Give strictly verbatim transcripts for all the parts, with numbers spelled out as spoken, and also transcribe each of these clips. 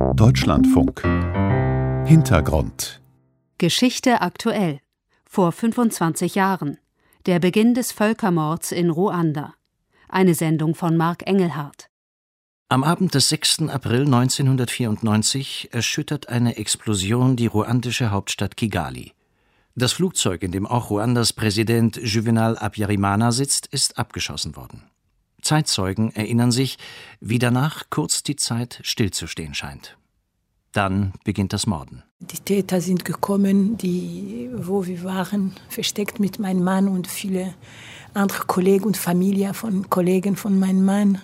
Deutschlandfunk. Hintergrund. Geschichte aktuell. Vor fünfundzwanzig Jahren. Der Beginn des Völkermords in Ruanda. Eine Sendung von Marc Engelhardt. Am Abend des sechsten April neunzehnhundertvierundneunzig erschüttert eine Explosion die ruandische Hauptstadt Kigali. Das Flugzeug, in dem auch Ruandas Präsident Juvenal Habyarimana sitzt, ist abgeschossen worden. Zeitzeugen erinnern sich, wie danach kurz die Zeit stillzustehen scheint. Dann beginnt das Morden. Die Täter sind gekommen, die, wo wir waren, versteckt mit meinem Mann und viele andere Kollegen und Familie von Kollegen von meinem Mann.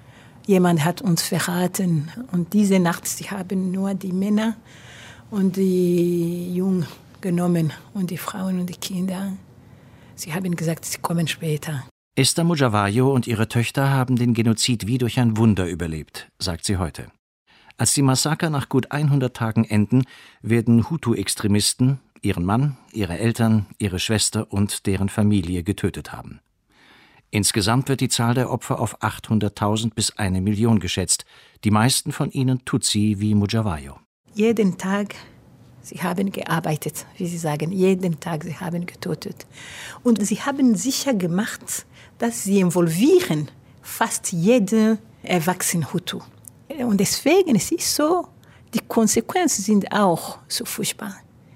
Jemand hat uns verraten. Und diese Nacht, sie haben nur die Männer und die Jungen genommen und die Frauen und die Kinder. Sie haben gesagt, sie kommen später. Esther Mujawayo und ihre Töchter haben den Genozid wie durch ein Wunder überlebt, sagt sie heute. Als die Massaker nach gut hundert Tagen enden, werden Hutu-Extremisten ihren Mann, ihre Eltern, ihre Schwester und deren Familie getötet haben. Insgesamt wird die Zahl der Opfer auf achthunderttausend bis eine Million geschätzt, die meisten von ihnen Tutsi wie Mujawayo. Jeden Tag, sie haben gearbeitet, wie sie sagen, jeden Tag, sie haben getötet. Und sie haben sicher gemacht, dass sie involvieren fast jeden erwachsenen Hutu. Und deswegen es ist so, die Konsequenzen sind auch so furchtbar.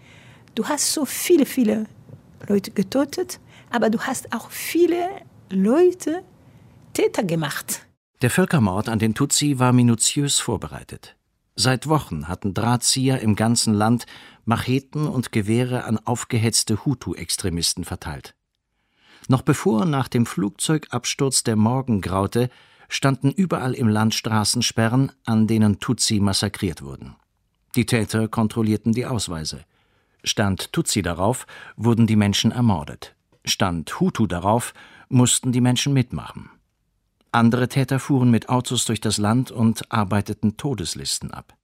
Du hast so viele, viele Leute getötet, aber du hast auch viele Leute Täter gemacht. Der Völkermord an den Tutsi war minutiös vorbereitet. Seit Wochen hatten Drahtzieher im ganzen Land Macheten und Gewehre an aufgehetzte Hutu-Extremisten verteilt. Noch bevor nach dem Flugzeugabsturz der Morgen graute, standen überall im Land Straßensperren, an denen Tutsi massakriert wurden. Die Täter kontrollierten die Ausweise. Stand Tutsi darauf, wurden die Menschen ermordet. Stand Hutu darauf, mussten die Menschen mitmachen. Andere Täter fuhren mit Autos durch das Land und arbeiteten Todeslisten ab.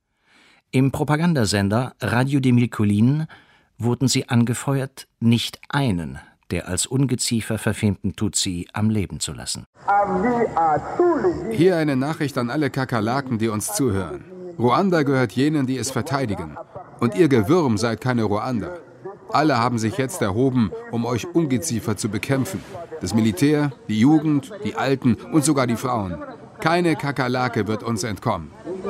Im Propagandasender Radio des Mille Collines wurden sie angefeuert, nicht einen der als Ungeziefer verfemten Tutsi am Leben zu lassen. Hier eine Nachricht an alle Kakerlaken, die uns zuhören. Ruanda gehört jenen, die es verteidigen. Und ihr Gewürm seid keine Ruander. Alle haben sich jetzt erhoben, um euch Ungeziefer zu bekämpfen. Das Militär, die Jugend, die Alten und sogar die Frauen. Keine Kakerlake wird uns entkommen.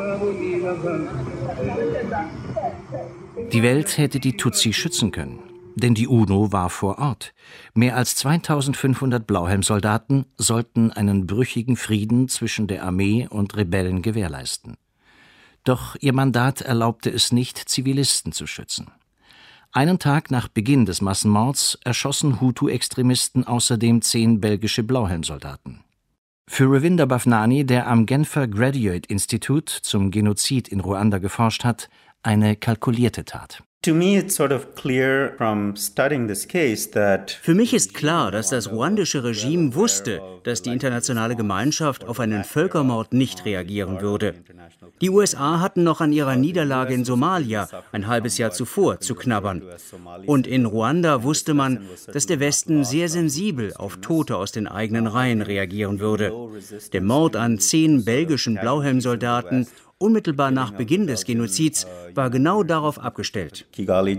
Die Welt hätte die Tutsi schützen können. Denn die UNO war vor Ort. Mehr als zweitausendfünfhundert Blauhelmsoldaten sollten einen brüchigen Frieden zwischen der Armee und Rebellen gewährleisten. Doch ihr Mandat erlaubte es nicht, Zivilisten zu schützen. Einen Tag nach Beginn des Massenmords erschossen Hutu-Extremisten außerdem zehn belgische Blauhelmsoldaten. Für Ravinder Bafnani, der am Genfer Graduate Institute zum Genozid in Ruanda geforscht hat, eine kalkulierte Tat. Für mich ist klar, dass das ruandische Regime wusste, dass die internationale Gemeinschaft auf einen Völkermord nicht reagieren würde. Die U S A hatten noch an ihrer Niederlage in Somalia ein halbes Jahr zuvor zu knabbern. Und in Ruanda wusste man, dass der Westen sehr sensibel auf Tote aus den eigenen Reihen reagieren würde. Der Mord an zehn belgischen Blauhelmsoldaten unmittelbar nach Beginn des Genozids war genau darauf abgestellt.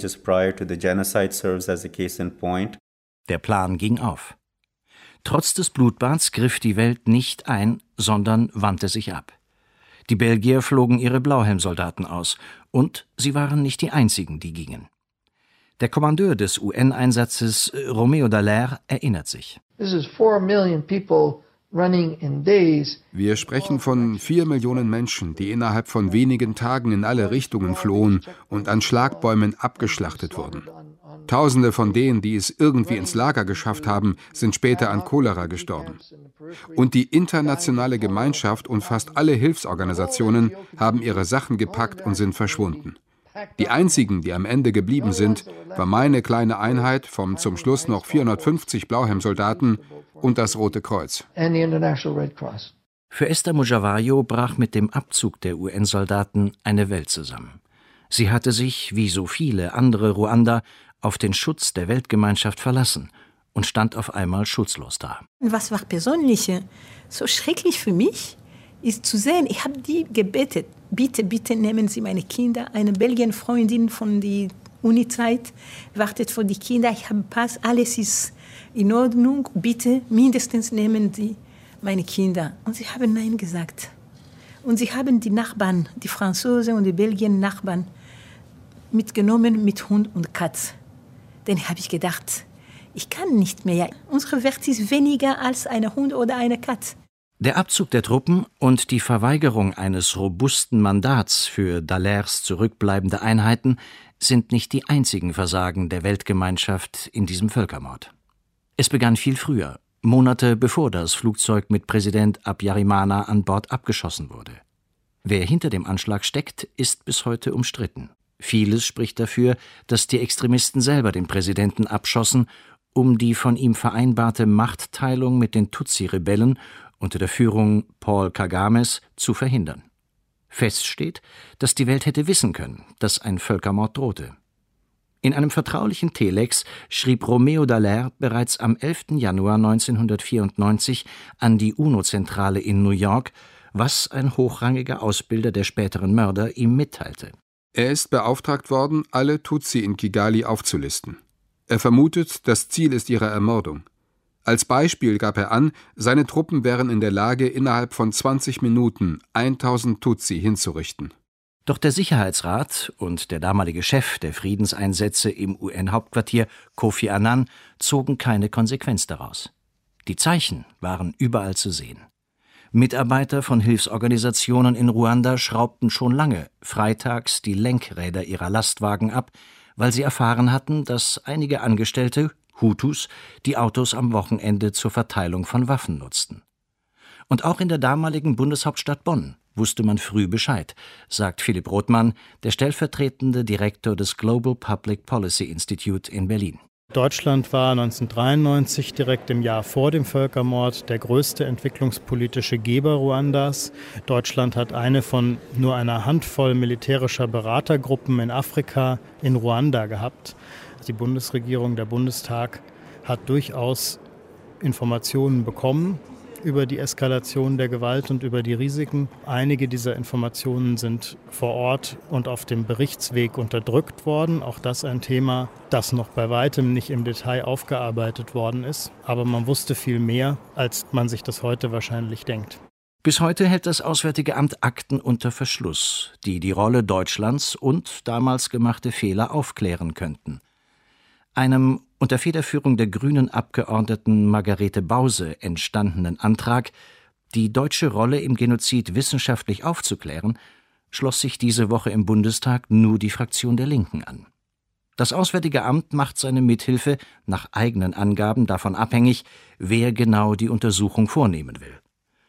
Der Plan ging auf. Trotz des Blutbads griff die Welt nicht ein, sondern wandte sich ab. Die Belgier flogen ihre Blauhelmsoldaten aus, und sie waren nicht die einzigen, die gingen. Der Kommandeur des U N-Einsatzes, Roméo Dallaire, erinnert sich. This is four million people. Wir sprechen von vier Millionen Menschen, die innerhalb von wenigen Tagen in alle Richtungen flohen und an Schlagbäumen abgeschlachtet wurden. Tausende von denen, die es irgendwie ins Lager geschafft haben, sind später an Cholera gestorben. Und die internationale Gemeinschaft und fast alle Hilfsorganisationen haben ihre Sachen gepackt und sind verschwunden. Die einzigen, die am Ende geblieben sind, war meine kleine Einheit vom zum Schluss noch vierhundertfünfzig Blauhelmsoldaten und das Rote Kreuz. Für Esther Mujawayo brach mit dem Abzug der U N-Soldaten eine Welt zusammen. Sie hatte sich, wie so viele andere Ruander, auf den Schutz der Weltgemeinschaft verlassen und stand auf einmal schutzlos da. Was war persönlich so schrecklich für mich? ist zu sehen, ich habe die gebetet, bitte, bitte nehmen Sie meine Kinder. Eine Belgien-Freundin von der Uni-Zeit wartet für die Kinder, ich habe Pass, alles ist in Ordnung, bitte mindestens nehmen Sie meine Kinder. Und sie haben Nein gesagt. Und sie haben die Nachbarn, die Franzosen und die Belgien-Nachbarn mitgenommen mit Hund und Katz. Dann habe ich gedacht, ich kann nicht mehr. Unsere Wert ist weniger als ein Hund oder eine Katze. Der Abzug der Truppen und die Verweigerung eines robusten Mandats für Dallaires zurückbleibende Einheiten sind nicht die einzigen Versagen der Weltgemeinschaft in diesem Völkermord. Es begann viel früher, Monate bevor das Flugzeug mit Präsident Habyarimana an Bord abgeschossen wurde. Wer hinter dem Anschlag steckt, ist bis heute umstritten. Vieles spricht dafür, dass die Extremisten selber den Präsidenten abschossen, um die von ihm vereinbarte Machtteilung mit den Tutsi-Rebellen unter der Führung Paul Kagames zu verhindern. Fest steht, dass die Welt hätte wissen können, dass ein Völkermord drohte. In einem vertraulichen Telex schrieb Romeo Dallaire bereits am elften Januar neunzehnhundertvierundneunzig an die UNO-Zentrale in New York, was ein hochrangiger Ausbilder der späteren Mörder ihm mitteilte. Er ist beauftragt worden, alle Tutsi in Kigali aufzulisten. Er vermutet, das Ziel ist ihre Ermordung. Als Beispiel gab er an, seine Truppen wären in der Lage, innerhalb von zwanzig Minuten tausend Tutsi hinzurichten. Doch der Sicherheitsrat und der damalige Chef der Friedenseinsätze im U N-Hauptquartier, Kofi Annan, zogen keine Konsequenz daraus. Die Zeichen waren überall zu sehen. Mitarbeiter von Hilfsorganisationen in Ruanda schraubten schon lange freitags die Lenkräder ihrer Lastwagen ab, weil sie erfahren hatten, dass einige Angestellte, Hutus, die Autos am Wochenende zur Verteilung von Waffen nutzten. Und auch in der damaligen Bundeshauptstadt Bonn wusste man früh Bescheid, sagt Philipp Rothmann, der stellvertretende Direktor des Global Public Policy Institute in Berlin. Deutschland war neunzehnhundertdreiundneunzig, direkt im Jahr vor dem Völkermord, der größte entwicklungspolitische Geber Ruandas. Deutschland hat eine von nur einer Handvoll militärischer Beratergruppen in Afrika in Ruanda gehabt. Die Bundesregierung, der Bundestag, hat durchaus Informationen bekommen über die Eskalation der Gewalt und über die Risiken. Einige dieser Informationen sind vor Ort und auf dem Berichtsweg unterdrückt worden. Auch das ein Thema, das noch bei weitem nicht im Detail aufgearbeitet worden ist. Aber man wusste viel mehr, als man sich das heute wahrscheinlich denkt. Bis heute hält das Auswärtige Amt Akten unter Verschluss, die die Rolle Deutschlands und damals gemachte Fehler aufklären könnten. Einem unter Federführung der grünen Abgeordneten Margarete Bause entstandenen Antrag, die deutsche Rolle im Genozid wissenschaftlich aufzuklären, schloss sich diese Woche im Bundestag nur die Fraktion der Linken an. Das Auswärtige Amt macht seine Mithilfe nach eigenen Angaben davon abhängig, wer genau die Untersuchung vornehmen will.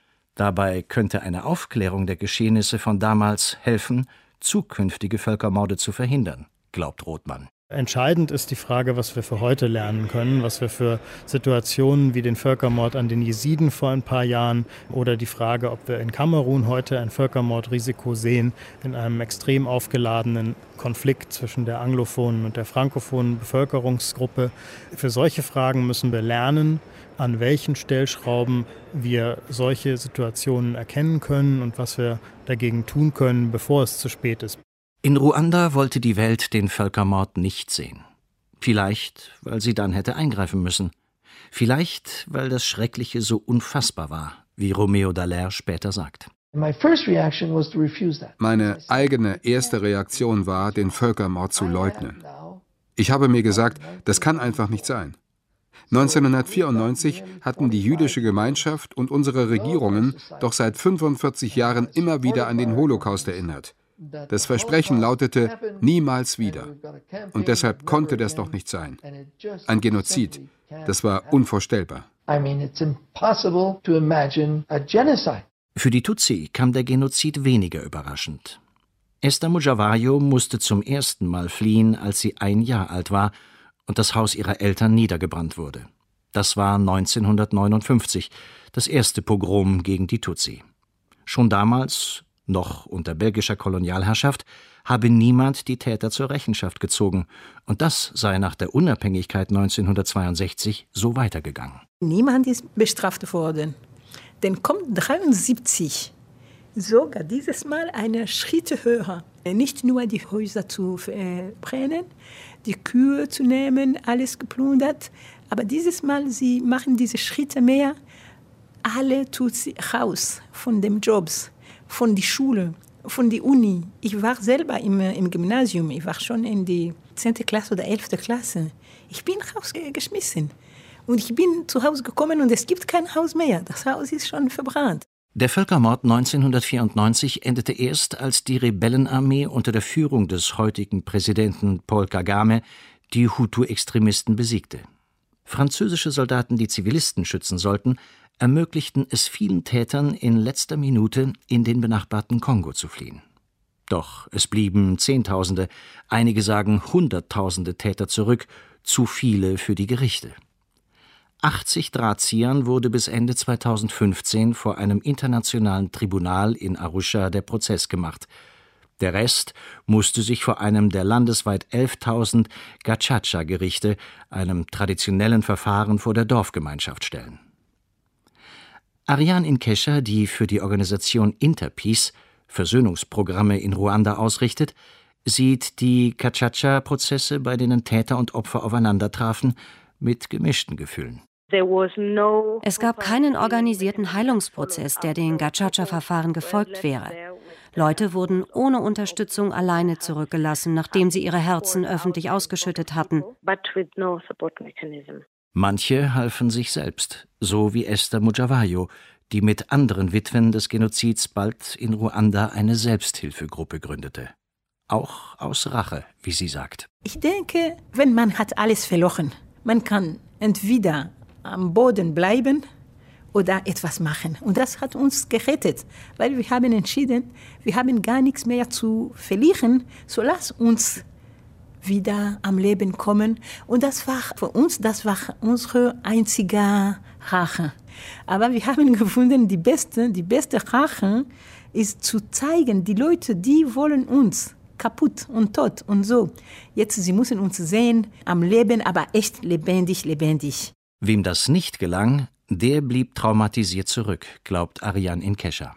Dabei könnte eine Aufklärung der Geschehnisse von damals helfen, zukünftige Völkermorde zu verhindern, glaubt Rothmann. Entscheidend ist die Frage, was wir für heute lernen können, was wir für Situationen wie den Völkermord an den Jesiden vor ein paar Jahren oder die Frage, ob wir in Kamerun heute ein Völkermordrisiko sehen, in einem extrem aufgeladenen Konflikt zwischen der anglophonen und der frankophonen Bevölkerungsgruppe. Für solche Fragen müssen wir lernen, an welchen Stellschrauben wir solche Situationen erkennen können und was wir dagegen tun können, bevor es zu spät ist. In Ruanda wollte die Welt den Völkermord nicht sehen. Vielleicht, weil sie dann hätte eingreifen müssen. Vielleicht, weil das Schreckliche so unfassbar war, wie Romeo Dallaire später sagt. Meine eigene erste Reaktion war, den Völkermord zu leugnen. Ich habe mir gesagt, das kann einfach nicht sein. neunzehnhundertvierundneunzig hatten die jüdische Gemeinschaft und unsere Regierungen doch seit fünfundvierzig Jahren immer wieder an den Holocaust erinnert. Das Versprechen lautete, niemals wieder. Und deshalb konnte das doch nicht sein. Ein Genozid, das war unvorstellbar. Für die Tutsi kam der Genozid weniger überraschend. Esther Mujawayo musste zum ersten Mal fliehen, als sie ein Jahr alt war und das Haus ihrer Eltern niedergebrannt wurde. Das war neunzehnhundertneunundfünfzig, das erste Pogrom gegen die Tutsi. Schon damals, noch unter belgischer Kolonialherrschaft, habe niemand die Täter zur Rechenschaft gezogen. Und das sei nach der Unabhängigkeit neunzehnhundertzweiundsechzig so weitergegangen. Niemand ist bestraft worden. Dann kommt dreiundsiebzig sogar dieses Mal eine Schritte höher. Nicht nur die Häuser zu äh, brennen, die Kühe zu nehmen, alles geplündert, aber dieses Mal, sie machen diese Schritte mehr. Alle tut sie raus von den Jobs, von der Schule, von der Uni. Ich war selber im, im Gymnasium, ich war schon in die zehnte Klasse oder elfte Klasse. Ich bin rausgeschmissen. Und ich bin zu Hause gekommen und es gibt kein Haus mehr. Das Haus ist schon verbrannt. Der Völkermord neunzehnhundertvierundneunzig endete erst, als die Rebellenarmee unter der Führung des heutigen Präsidenten Paul Kagame die Hutu-Extremisten besiegte. Französische Soldaten, die Zivilisten schützen sollten, ermöglichten es vielen Tätern in letzter Minute, in den benachbarten Kongo zu fliehen. Doch es blieben Zehntausende, einige sagen Hunderttausende Täter zurück, zu viele für die Gerichte. achtzig Drahtziehern wurde bis Ende zweitausendfünfzehn vor einem internationalen Tribunal in Arusha der Prozess gemacht. Der Rest musste sich vor einem der landesweit elftausend Gacaca-Gerichte, einem traditionellen Verfahren vor der Dorfgemeinschaft, stellen. Ariane Inkesha, die für die Organisation Interpeace Versöhnungsprogramme in Ruanda ausrichtet, sieht die Gacaca-Prozesse, bei denen Täter und Opfer aufeinandertrafen, mit gemischten Gefühlen. Es gab keinen organisierten Heilungsprozess, der den Gacaca-Verfahren gefolgt wäre. Leute wurden ohne Unterstützung alleine zurückgelassen, nachdem sie ihre Herzen öffentlich ausgeschüttet hatten. Manche halfen sich selbst, so wie Esther Mujawayo, die mit anderen Witwen des Genozids bald in Ruanda eine Selbsthilfegruppe gründete. Auch aus Rache, wie sie sagt. Ich denke, wenn man hat alles verloren, man kann entweder am Boden bleiben oder etwas machen. Und das hat uns gerettet, weil wir haben entschieden, wir haben gar nichts mehr zu verlieren, so lass uns wieder am Leben kommen. Und das war für uns, das war unsere einzige Rache. Aber wir haben gefunden, die beste, die beste Rache ist zu zeigen, die Leute, die wollen uns kaputt und tot und so. Jetzt, sie müssen uns sehen, am Leben, aber echt lebendig, lebendig. Wem das nicht gelang, der blieb traumatisiert zurück, glaubt Ariane Inkesha.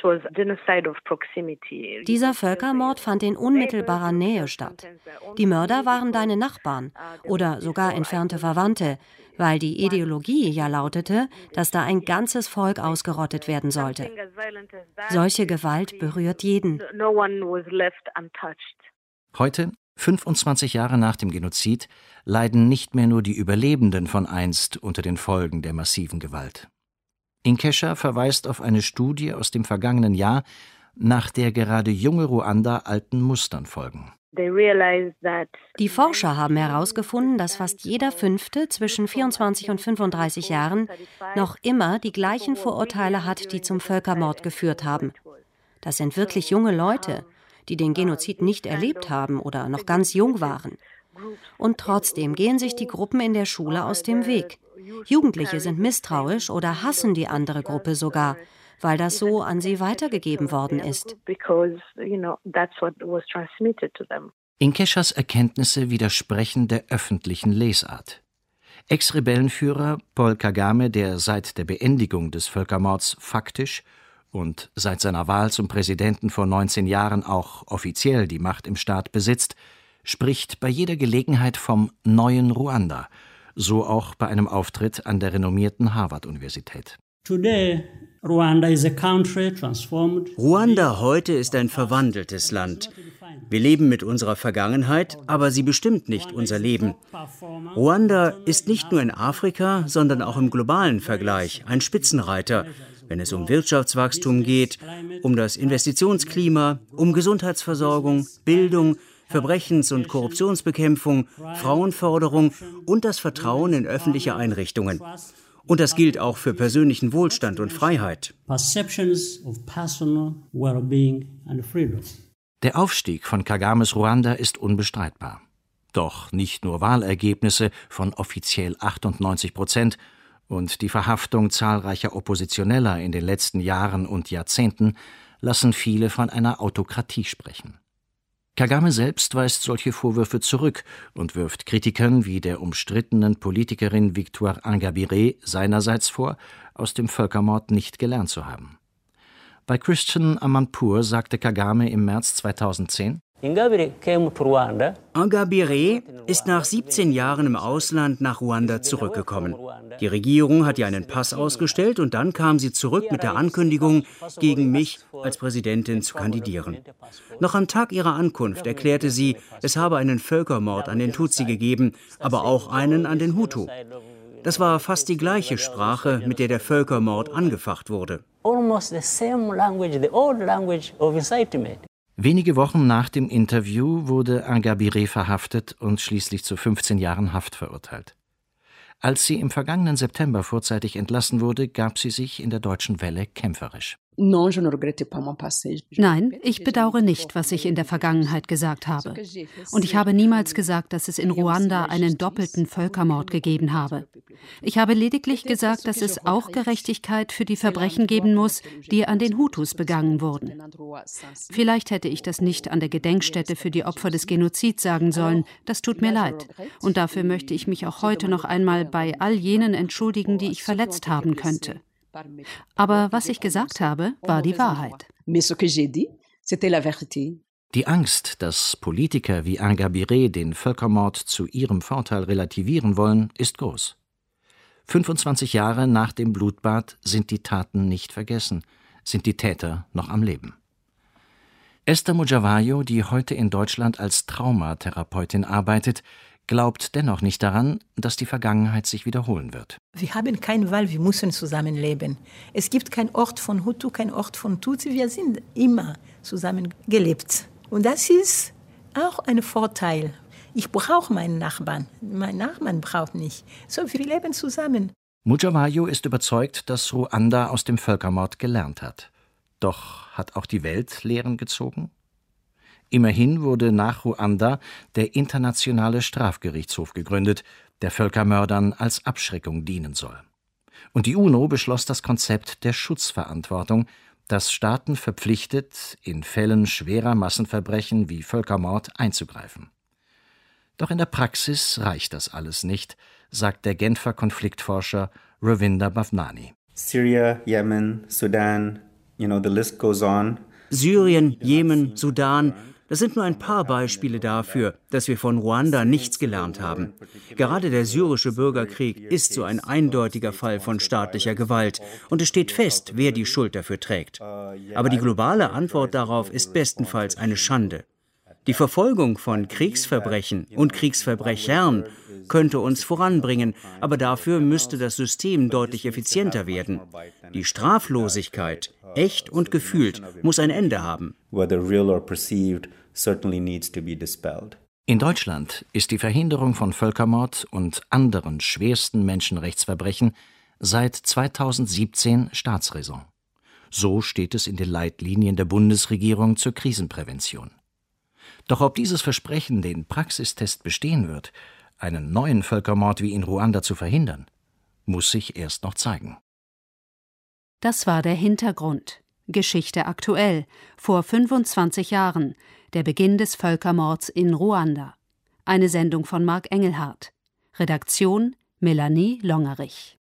Dieser Völkermord fand in unmittelbarer Nähe statt. Die Mörder waren deine Nachbarn oder sogar entfernte Verwandte, weil die Ideologie ja lautete, dass da ein ganzes Volk ausgerottet werden sollte. Solche Gewalt berührt jeden. Heute, fünfundzwanzig Jahre nach dem Genozid, leiden nicht mehr nur die Überlebenden von einst unter den Folgen der massiven Gewalt. Inkesha verweist auf eine Studie aus dem vergangenen Jahr, nach der gerade junge Ruander alten Mustern folgen. Die Forscher haben herausgefunden, dass fast jeder Fünfte zwischen vierundzwanzig und fünfunddreißig Jahren noch immer die gleichen Vorurteile hat, die zum Völkermord geführt haben. Das sind wirklich junge Leute, die den Genozid nicht erlebt haben oder noch ganz jung waren. Und trotzdem gehen sich die Gruppen in der Schule aus dem Weg. Jugendliche sind misstrauisch oder hassen die andere Gruppe sogar, weil das so an sie weitergegeben worden ist. Inkeshas Erkenntnisse widersprechen der öffentlichen Lesart. Ex-Rebellenführer Paul Kagame, der seit der Beendigung des Völkermords faktisch und seit seiner Wahl zum Präsidenten vor neunzehn Jahren auch offiziell die Macht im Staat besitzt, spricht bei jeder Gelegenheit vom neuen Ruanda, so auch bei einem Auftritt an der renommierten Harvard-Universität. Ruanda heute ist ein verwandeltes Land. Wir leben mit unserer Vergangenheit, aber sie bestimmt nicht unser Leben. Ruanda ist nicht nur in Afrika, sondern auch im globalen Vergleich ein Spitzenreiter, wenn es um Wirtschaftswachstum geht, um das Investitionsklima, um Gesundheitsversorgung, Bildung, Verbrechens- und Korruptionsbekämpfung, Frauenförderung und das Vertrauen in öffentliche Einrichtungen. Und das gilt auch für persönlichen Wohlstand und Freiheit. Der Aufstieg von Kagames Ruanda ist unbestreitbar. Doch nicht nur Wahlergebnisse von offiziell achtundneunzig Prozent und die Verhaftung zahlreicher Oppositioneller in den letzten Jahren und Jahrzehnten lassen viele von einer Autokratie sprechen. Kagame selbst weist solche Vorwürfe zurück und wirft Kritikern wie der umstrittenen Politikerin Victoire Ingabire seinerseits vor, aus dem Völkermord nicht gelernt zu haben. Bei Christian Amanpour sagte Kagame im März zweitausendzehn: Ingabire ist nach siebzehn Jahren im Ausland nach Ruanda zurückgekommen. Die Regierung hat ihr einen Pass ausgestellt und dann kam sie zurück mit der Ankündigung, gegen mich als Präsidentin zu kandidieren. Noch am Tag ihrer Ankunft erklärte sie, es habe einen Völkermord an den Tutsi gegeben, aber auch einen an den Hutu. Das war fast die gleiche Sprache, mit der der Völkermord angefacht wurde. Wenige Wochen nach dem Interview wurde Ingabire verhaftet und schließlich zu fünfzehn Jahren Haft verurteilt. Als sie im vergangenen September vorzeitig entlassen wurde, gab sie sich in der Deutschen Welle kämpferisch. Nein, ich bedauere nicht, was ich in der Vergangenheit gesagt habe. Und ich habe niemals gesagt, dass es in Ruanda einen doppelten Völkermord gegeben habe. Ich habe lediglich gesagt, dass es auch Gerechtigkeit für die Verbrechen geben muss, die an den Hutus begangen wurden. Vielleicht hätte ich das nicht an der Gedenkstätte für die Opfer des Genozids sagen sollen. Das tut mir leid. Und dafür möchte ich mich auch heute noch einmal bei all jenen entschuldigen, die ich verletzt haben könnte. Aber was ich gesagt habe, war die Wahrheit. Die Angst, dass Politiker wie Ingabire den Völkermord zu ihrem Vorteil relativieren wollen, ist groß. fünfundzwanzig Jahre nach dem Blutbad sind die Taten nicht vergessen, sind die Täter noch am Leben. Esther Mujawaju, die heute in Deutschland als Traumatherapeutin arbeitet, glaubt dennoch nicht daran, dass die Vergangenheit sich wiederholen wird. Wir haben keine Wahl, wir müssen zusammenleben. Es gibt keinen Ort von Hutu, keinen Ort von Tutsi, wir sind immer zusammengelebt. Und das ist auch ein Vorteil. Ich brauche meinen Nachbarn, mein Nachbarn braucht mich. So, wir leben zusammen. Mujawaju ist überzeugt, dass Ruanda aus dem Völkermord gelernt hat. Doch hat auch die Welt Lehren gezogen? Immerhin wurde nach Ruanda der Internationale Strafgerichtshof gegründet, der Völkermördern als Abschreckung dienen soll. Und die UNO beschloss das Konzept der Schutzverantwortung, das Staaten verpflichtet, in Fällen schwerer Massenverbrechen wie Völkermord einzugreifen. Doch in der Praxis reicht das alles nicht, sagt der Genfer Konfliktforscher Ravinder Bhavnani. Syria, Yemen, Sudan, you know, the list goes on. Syrien, Jemen, Sudan, das sind nur ein paar Beispiele dafür, dass wir von Ruanda nichts gelernt haben. Gerade der syrische Bürgerkrieg ist so ein eindeutiger Fall von staatlicher Gewalt und es steht fest, wer die Schuld dafür trägt. Aber die globale Antwort darauf ist bestenfalls eine Schande. Die Verfolgung von Kriegsverbrechen und Kriegsverbrechern könnte uns voranbringen, aber dafür müsste das System deutlich effizienter werden. Die Straflosigkeit, echt und gefühlt, muss ein Ende haben. In Deutschland ist die Verhinderung von Völkermord und anderen schwersten Menschenrechtsverbrechen seit zweitausendsiebzehn Staatsräson. So steht es in den Leitlinien der Bundesregierung zur Krisenprävention. Doch ob dieses Versprechen den Praxistest bestehen wird, einen neuen Völkermord wie in Ruanda zu verhindern, muss sich erst noch zeigen. Das war der Hintergrund. Geschichte aktuell, vor fünfundzwanzig Jahren, der Beginn des Völkermords in Ruanda. Eine Sendung von Marc Engelhardt. Redaktion Melanie Longerich.